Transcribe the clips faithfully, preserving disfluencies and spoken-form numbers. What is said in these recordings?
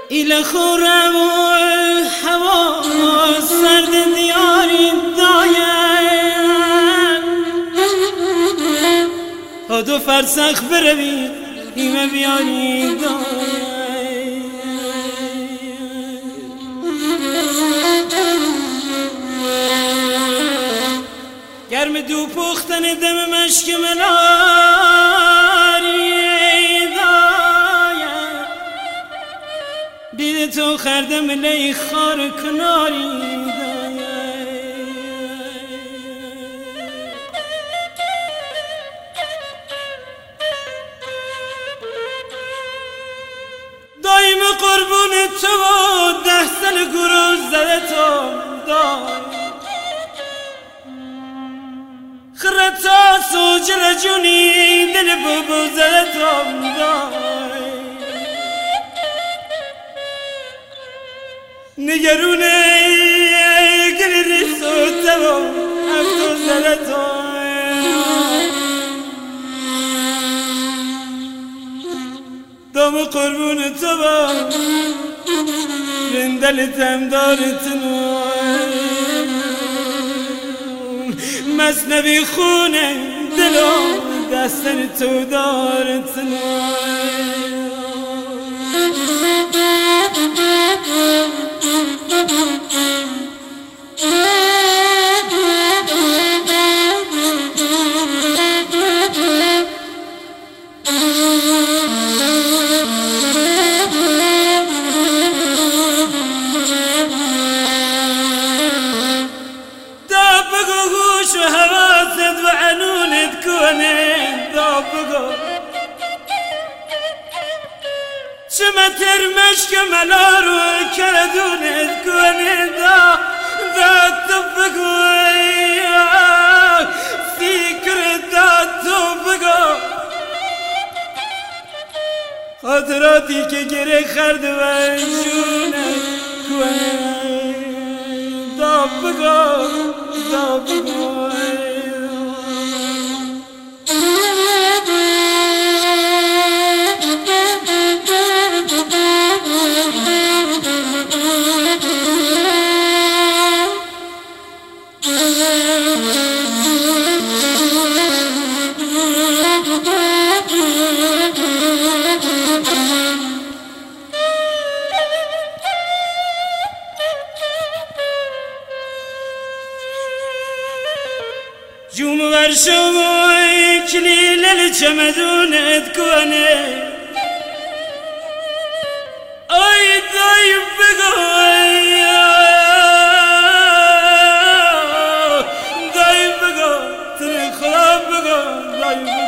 ایل خورم و هوا سرد دیاری دایم ها دو فرسخ بروی ایمه بیاری دایم گرم دو پختن دم مشک ملاری دایم بید تو خردم لی خار کناری دایم دایم قربون تو و ده سال گروز زده تو دایم خرطا سوجل جونی دل بابو زدتم دای نگرونه گلی سوتم افتو زدتم دام قربون تو با رندلتم دارتنو مصنبی خونه دلو دستن تو دارت و حواست و عنونت کنه دا بگو چمتر مشک ملارو کردونت کنه دا دا تو بگو فکر دا تو بگو خاطراتی که گره خرد و جونت کنه دا بگو دا بگو جوم ورشوی کلیل الچمدونت کنه ای دای بگو دای بگو تن خراب بگو دای بگو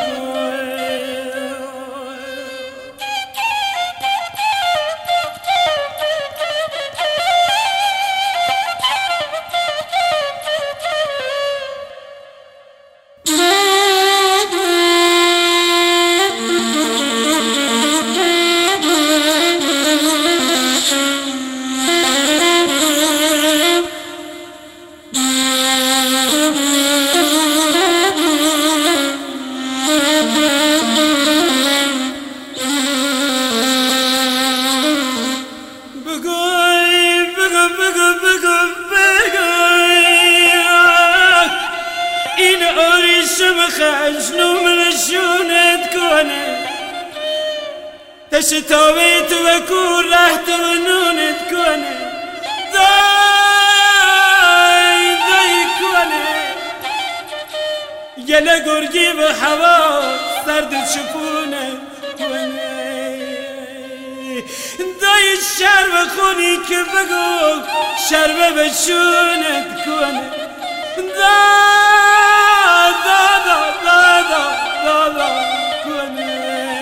خشنو من شونت کنه تشتاویت و کورهت و نونت کنه دای دای کنه گله گرگی و هوا سرد شپونت کنه دای شرب خونی که بگو شربه بشونت کنه دای دا دا دا دا دا دا کنه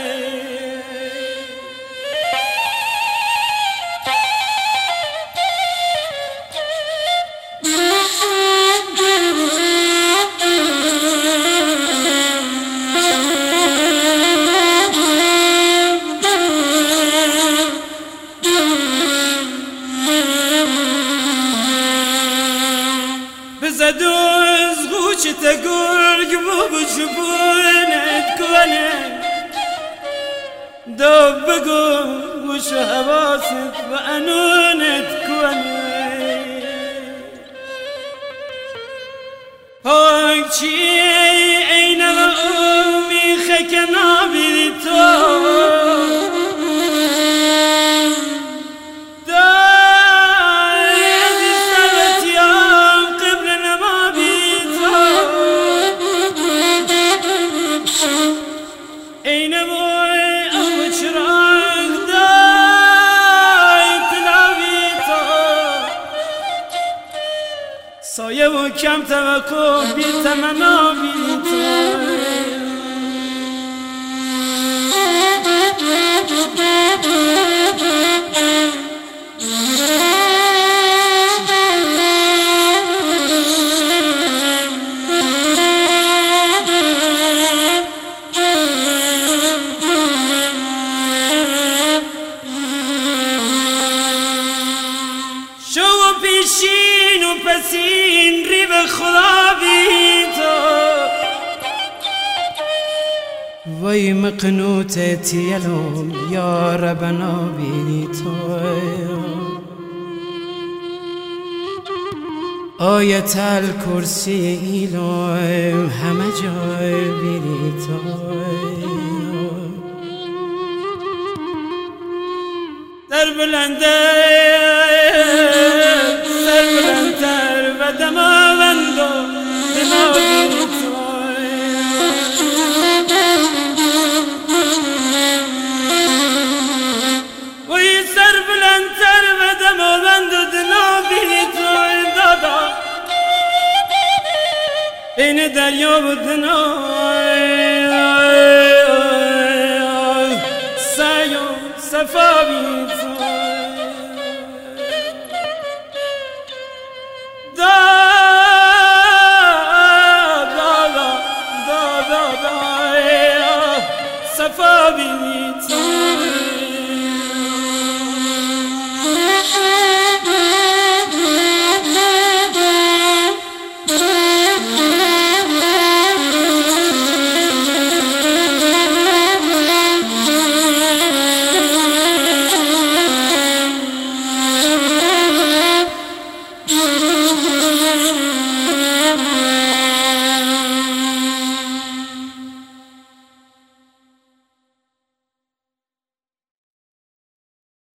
بزدوز غوچ تگرگ بابو جبونت کنه دا بگو هوش و حواست و انونت کنی پاک چی عین و اومی خکنابی تو سایه و کم توقع بی تمنا بی تو شو پیشین و پسین ریب خدا بی تو وای مقنوت تیلم یا ربنا بی تو آیت الکرسی ایلم همه جای بی تو در بلنده سر بلندتر و دماوند و دماغی توی وی سر بلندتر و دماوند و دماغی توی دادا این دریا و دنای سعی و صفا بی صفا بی